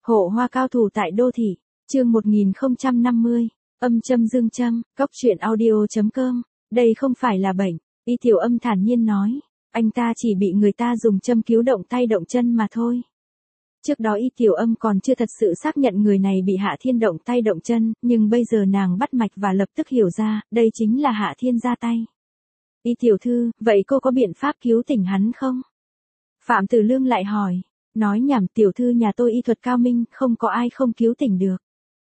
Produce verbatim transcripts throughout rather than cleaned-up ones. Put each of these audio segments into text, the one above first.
Hộ hoa cao thủ tại đô thị, chương một nghìn không trăm năm mươi, âm châm dương châm, cóc truyện audio.com, đây không phải là bệnh, Y Tiểu Âm thản nhiên nói, anh ta chỉ bị người ta dùng châm cứu động tay động chân mà thôi. Trước đó Y Tiểu Âm còn chưa thật sự xác nhận người này bị Hạ Thiên động tay động chân, nhưng bây giờ nàng bắt mạch và lập tức hiểu ra, đây chính là Hạ Thiên ra tay. Y Tiểu Thư, vậy cô có biện pháp cứu tỉnh hắn không? Phạm Tử Lương lại hỏi, nói nhảm, tiểu thư nhà tôi y thuật cao minh, không có ai không cứu tỉnh được.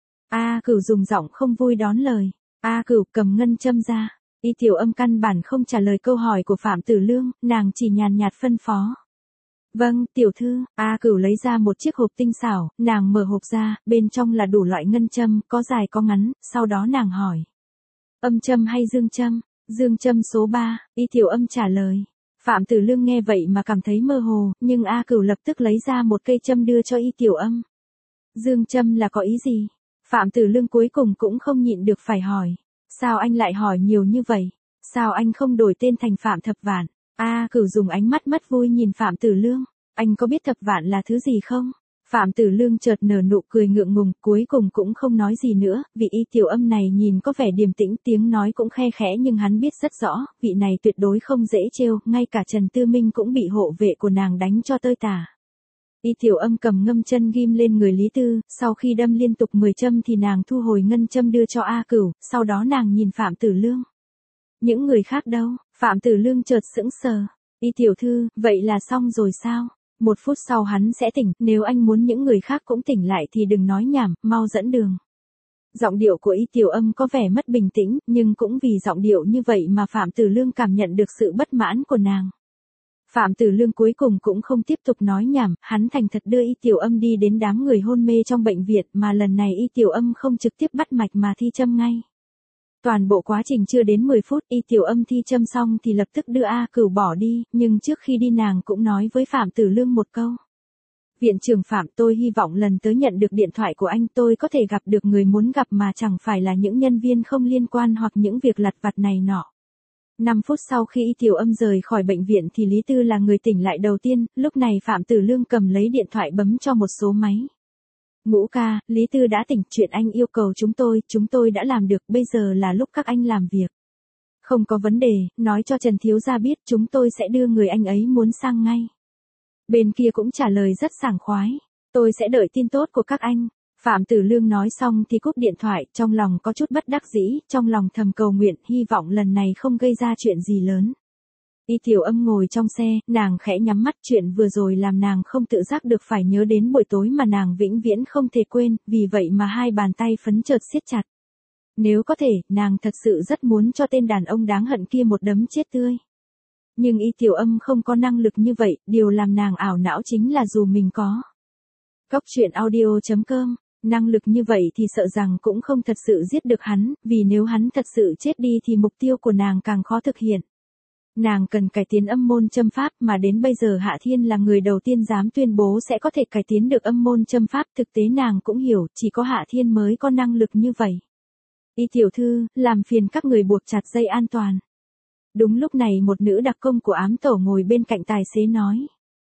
A Cửu dùng giọng không vui đón lời, A Cửu cầm ngân châm ra. Y Tiểu Âm căn bản không trả lời câu hỏi của Phạm Tử Lương, nàng chỉ nhàn nhạt phân phó. Vâng, tiểu thư. A Cửu lấy ra một chiếc hộp tinh xảo, nàng mở hộp ra, bên trong là đủ loại ngân châm, có dài có ngắn, sau đó nàng hỏi. Âm châm hay dương châm? Dương châm số ba, Y Tiểu Âm trả lời. Phạm Tử Lương nghe vậy mà cảm thấy mơ hồ, nhưng A Cửu lập tức lấy ra một cây châm đưa cho Y Tiểu Âm. Dương châm là có ý gì? Phạm Tử Lương cuối cùng cũng không nhịn được phải hỏi. Sao anh lại hỏi nhiều như vậy? Sao anh không đổi tên thành Phạm Thập Vạn? A Cửu dùng ánh mắt mất vui nhìn Phạm Tử Lương. Anh có biết Thập Vạn là thứ gì không? Phạm Tử Lương chợt nở nụ cười ngượng ngùng, cuối cùng cũng không nói gì nữa, vị Y Tiểu Âm này nhìn có vẻ điềm tĩnh, tiếng nói cũng khe khẽ nhưng hắn biết rất rõ, vị này tuyệt đối không dễ trêu, ngay cả Trần Tư Minh cũng bị hộ vệ của nàng đánh cho tơi tả. Y Tiểu Âm cầm ngâm chân ghim lên người Lý Tư, sau khi đâm liên tục mười châm thì nàng thu hồi ngân châm đưa cho A Cửu, sau đó nàng nhìn Phạm Tử Lương. Những người khác đâu? Phạm Tử Lương chợt sững sờ. Y Tiểu Thư, vậy là xong rồi sao? Một phút sau hắn sẽ tỉnh, nếu anh muốn những người khác cũng tỉnh lại thì đừng nói nhảm, mau dẫn đường. Giọng điệu của Y Tiểu Âm có vẻ mất bình tĩnh, nhưng cũng vì giọng điệu như vậy mà Phạm Tử Lương cảm nhận được sự bất mãn của nàng. Phạm Tử Lương cuối cùng cũng không tiếp tục nói nhảm, hắn thành thật đưa Y Tiểu Âm đi đến đám người hôn mê trong bệnh viện, mà lần này Y Tiểu Âm không trực tiếp bắt mạch mà thi châm ngay. Toàn bộ quá trình chưa đến mười phút, Y Tiểu Âm thi châm xong thì lập tức đưa A Cửu bỏ đi, nhưng trước khi đi nàng cũng nói với Phạm Tử Lương một câu. Viện trưởng Phạm, tôi hy vọng lần tới nhận được điện thoại của anh tôi có thể gặp được người muốn gặp mà chẳng phải là những nhân viên không liên quan hoặc những việc lặt vặt này nọ. năm phút sau khi Y Tiểu Âm rời khỏi bệnh viện thì Lý Tư là người tỉnh lại đầu tiên, lúc này Phạm Tử Lương cầm lấy điện thoại bấm cho một số máy. Ngũ ca, Lý Tư đã tỉnh, chuyện anh yêu cầu chúng tôi, chúng tôi đã làm được, bây giờ là lúc các anh làm việc. Không có vấn đề, nói cho Trần Thiếu Gia biết chúng tôi sẽ đưa người anh ấy muốn sang ngay. Bên kia cũng trả lời rất sảng khoái, tôi sẽ đợi tin tốt của các anh. Phạm Tử Lương nói xong thì cúp điện thoại, trong lòng có chút bất đắc dĩ, trong lòng thầm cầu nguyện, hy vọng lần này không gây ra chuyện gì lớn. Y Tiểu Âm ngồi trong xe, nàng khẽ nhắm mắt, chuyện vừa rồi làm nàng không tự giác được phải nhớ đến buổi tối mà nàng vĩnh viễn không thể quên, vì vậy mà hai bàn tay phấn chợt siết chặt. Nếu có thể, nàng thật sự rất muốn cho tên đàn ông đáng hận kia một đấm chết tươi. Nhưng Y Tiểu Âm không có năng lực như vậy, điều làm nàng ảo não chính là dù mình có. Cóc truyện audio.com, năng lực như vậy thì sợ rằng cũng không thật sự giết được hắn, vì nếu hắn thật sự chết đi thì mục tiêu của nàng càng khó thực hiện. Nàng cần cải tiến âm môn châm pháp mà đến bây giờ Hạ Thiên là người đầu tiên dám tuyên bố sẽ có thể cải tiến được âm môn châm pháp, thực tế nàng cũng hiểu, chỉ có Hạ Thiên mới có năng lực như vậy. Y Tiểu Thư, làm phiền các người buộc chặt dây an toàn. Đúng lúc này một nữ đặc công của ám tổ ngồi bên cạnh tài xế nói.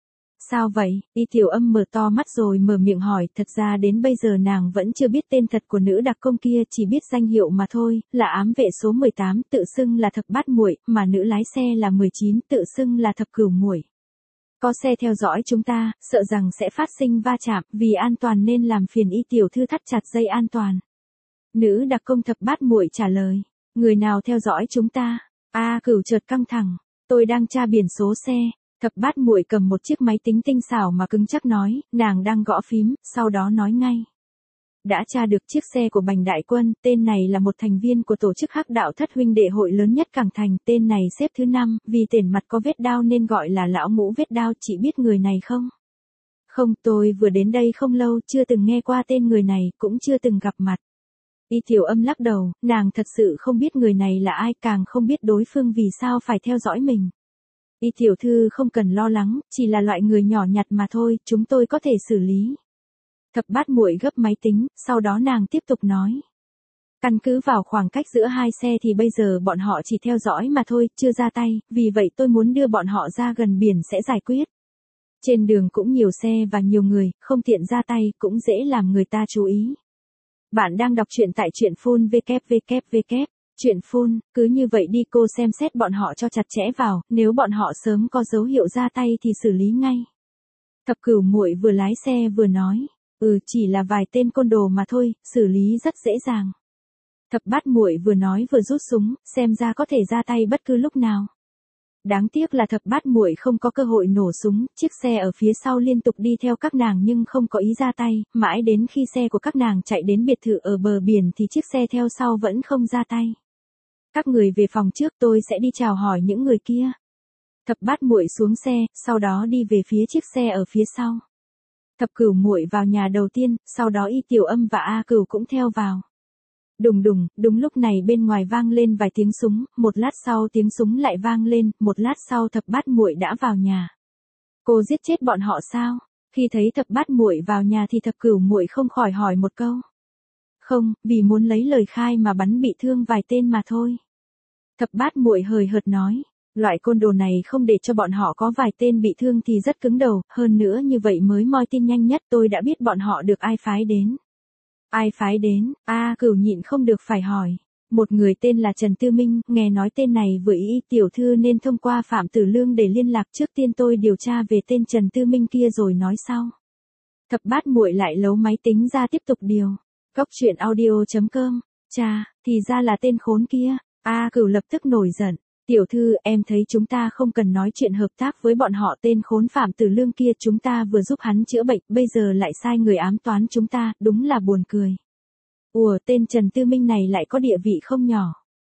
Sao vậy? Y Tiểu Âm mở to mắt rồi mở miệng hỏi, thật ra đến bây giờ nàng vẫn chưa biết tên thật của nữ đặc công kia, chỉ biết danh hiệu mà thôi, là ám vệ số mười tám, tự xưng là Thập Bát Muội, mà nữ lái xe là mười chín, tự xưng là Thập Cửu Muội. Có xe theo dõi chúng ta, sợ rằng sẽ phát sinh va chạm, vì an toàn nên làm phiền Y Tiểu Thư thắt chặt dây an toàn. Nữ đặc công Thập Bát Muội trả lời, người nào theo dõi chúng ta? A Cửu chợt căng thẳng, tôi đang tra biển số xe. Thập Bát Muội cầm một chiếc máy tính tinh xảo mà cứng chắc nói, nàng đang gõ phím, sau đó nói ngay. Đã tra được chiếc xe của Bành Đại Quân, tên này là một thành viên của tổ chức Hắc Đạo Thất Huynh Đệ hội lớn nhất Cảng Thành, tên này xếp thứ năm, vì tên mặt có vết đao nên gọi là lão ngũ vết đao, chị biết người này không? Không, tôi vừa đến đây không lâu, chưa từng nghe qua tên người này, cũng chưa từng gặp mặt. Y Tiểu Âm lắc đầu, nàng thật sự không biết người này là ai, càng không biết đối phương vì sao phải theo dõi mình. Y Tiểu Thư không cần lo lắng, chỉ là loại người nhỏ nhặt mà thôi, chúng tôi có thể xử lý. Thập Bát Muội gấp máy tính, sau đó nàng tiếp tục nói. Căn cứ vào khoảng cách giữa hai xe thì bây giờ bọn họ chỉ theo dõi mà thôi, chưa ra tay, vì vậy tôi muốn đưa bọn họ ra gần biển sẽ giải quyết. Trên đường cũng nhiều xe và nhiều người, không tiện ra tay, cũng dễ làm người ta chú ý. Bạn đang đọc truyện tại truyện phun vê vê vê vê. Truyện phun, cứ như vậy đi cô xem xét bọn họ cho chặt chẽ vào, nếu bọn họ sớm có dấu hiệu ra tay thì xử lý ngay. Thập Cửu muội vừa lái xe vừa nói, ừ chỉ là vài tên côn đồ mà thôi, xử lý rất dễ dàng. Thập Bát muội vừa nói vừa rút súng, xem ra có thể ra tay bất cứ lúc nào. Đáng tiếc là Thập Bát muội không có cơ hội nổ súng, chiếc xe ở phía sau liên tục đi theo các nàng nhưng không có ý ra tay, mãi đến khi xe của các nàng chạy đến biệt thự ở bờ biển thì chiếc xe theo sau vẫn không ra tay. Các người về phòng trước, tôi sẽ đi chào hỏi những người kia. Thập Bát muội xuống xe, sau đó đi về phía chiếc xe ở phía sau. Thập Cửu muội vào nhà đầu tiên, sau đó Y Tiểu Âm và A Cửu cũng theo vào. Đùng đùng, đúng lúc này bên ngoài vang lên vài tiếng súng, một lát sau tiếng súng lại vang lên, một lát sau Thập Bát muội đã vào nhà. Cô giết chết bọn họ sao? Khi thấy Thập Bát muội vào nhà thì Thập Cửu muội không khỏi hỏi một câu. Không, vì muốn lấy lời khai mà bắn bị thương vài tên mà thôi. Thập Bát muội hời hợt nói, loại côn đồ này không để cho bọn họ có vài tên bị thương thì rất cứng đầu, hơn nữa như vậy mới moi tin nhanh nhất, tôi đã biết bọn họ được ai phái đến. Ai phái đến? A Cửu nhịn không được phải hỏi. Một người tên là Trần Tư Minh, nghe nói tên này với Y tiểu thư nên thông qua Phạm Tử Lương để liên lạc, trước tiên tôi điều tra về tên Trần Tư Minh kia rồi nói sau. Thập Bát muội lại lấu máy tính ra tiếp tục điều. Góc truyện audio chấm com. Chà, thì ra là tên khốn kia. A Cửu lập tức nổi giận. Tiểu thư, em thấy chúng ta không cần nói chuyện hợp tác với bọn họ, tên khốn Phạm Tử Lương kia, chúng ta vừa giúp hắn chữa bệnh, bây giờ lại sai người ám toán chúng ta, đúng là buồn cười. Ủa, tên Trần Tư Minh này lại có địa vị không nhỏ.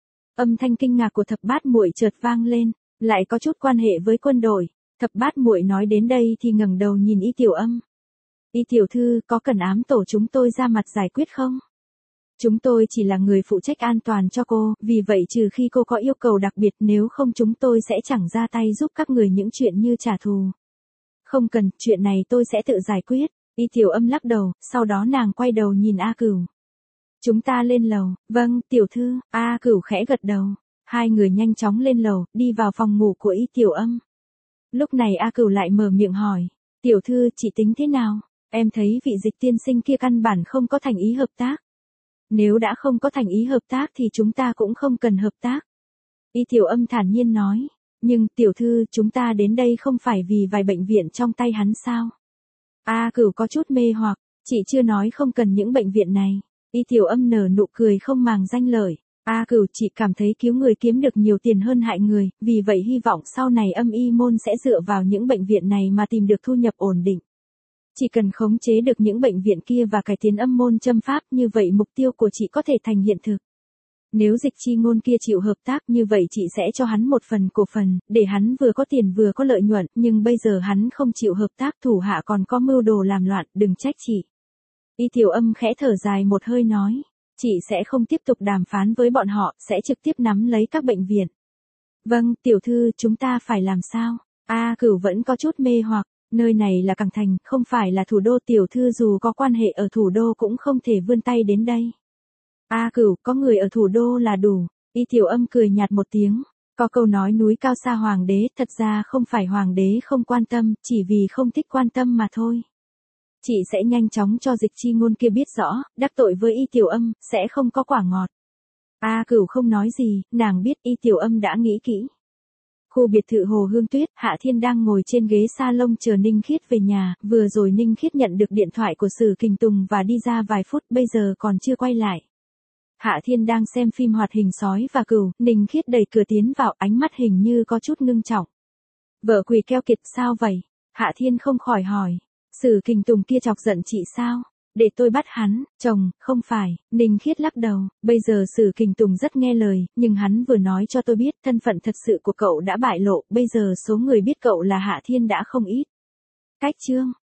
Âm thanh kinh ngạc của Thập Bát muội chợt vang lên, lại có chút quan hệ với quân đội. Thập Bát muội nói đến đây thì ngẩng đầu nhìn Y Tiểu Âm. Y tiểu thư, có cần ám tổ chúng tôi ra mặt giải quyết không? Chúng tôi chỉ là người phụ trách an toàn cho cô, vì vậy trừ khi cô có yêu cầu đặc biệt, nếu không chúng tôi sẽ chẳng ra tay giúp các người những chuyện như trả thù. Không cần, chuyện này tôi sẽ tự giải quyết. Y Tiểu Âm lắc đầu, sau đó nàng quay đầu nhìn A Cửu. Chúng ta lên lầu. Vâng, tiểu thư. A Cửu khẽ gật đầu. Hai người nhanh chóng lên lầu, đi vào phòng ngủ của Y Tiểu Âm. Lúc này A Cửu lại mở miệng hỏi. Tiểu thư, chị tính thế nào? Em thấy vị Dịch tiên sinh kia căn bản không có thành ý hợp tác. Nếu đã không có thành ý hợp tác thì chúng ta cũng không cần hợp tác. Y Tiểu Âm thản nhiên nói. Nhưng, tiểu thư, chúng ta đến đây không phải vì vài bệnh viện trong tay hắn sao? A Cửu có chút mê hoặc, chị chưa nói không cần những bệnh viện này. Y Tiểu Âm nở nụ cười không màng danh lợi. A Cửu, chị cảm thấy cứu người kiếm được nhiều tiền hơn hại người, vì vậy hy vọng sau này Âm y môn sẽ dựa vào những bệnh viện này mà tìm được thu nhập ổn định. Chỉ cần khống chế được những bệnh viện kia và cải tiến âm môn châm pháp, như vậy mục tiêu của chị có thể thành hiện thực. Nếu Dịch Chi Ngôn kia chịu hợp tác, như vậy chị sẽ cho hắn một phần cổ phần, để hắn vừa có tiền vừa có lợi nhuận, nhưng bây giờ hắn không chịu hợp tác, thủ hạ còn có mưu đồ làm loạn, đừng trách chị. Y Tiểu Âm khẽ thở dài một hơi nói, chị sẽ không tiếp tục đàm phán với bọn họ, sẽ trực tiếp nắm lấy các bệnh viện. Vâng, tiểu thư, chúng ta phải làm sao? A Cửu vẫn có chút mê hoặc. Nơi này là Cảng Thành, không phải là thủ đô, tiểu thư dù có quan hệ ở thủ đô cũng không thể vươn tay đến đây. A Cửu, có người ở thủ đô là đủ. Y Tiểu Âm cười nhạt một tiếng. Có câu nói núi cao xa hoàng đế, thật ra không phải hoàng đế không quan tâm, chỉ vì không thích quan tâm mà thôi. Chị sẽ nhanh chóng cho Dịch Chi Ngôn kia biết rõ, đắc tội với Y Tiểu Âm, sẽ không có quả ngọt. A Cửu không nói gì, nàng biết Y Tiểu Âm đã nghĩ kỹ. Khu biệt thự Hồ Hương Tuyết, Hạ Thiên đang ngồi trên ghế salon chờ Ninh Khiết về nhà, vừa rồi Ninh Khiết nhận được điện thoại của Sử Kình Tùng và đi ra vài phút, bây giờ còn chưa quay lại. Hạ Thiên đang xem phim hoạt hình Sói và Cừu, Ninh Khiết đẩy cửa tiến vào, ánh mắt hình như có chút ngưng trọng. Vợ quỷ keo kiệt, sao vậy? Hạ Thiên không khỏi hỏi. Sử Kình Tùng kia chọc giận chị sao? Để tôi bắt hắn. Chồng, không phải. Ninh Khiết lắc đầu, bây giờ Sử Kình Tùng rất nghe lời, nhưng hắn vừa nói cho tôi biết thân phận thật sự của cậu đã bại lộ, bây giờ số người biết cậu là Hạ Thiên đã không ít. Cách chương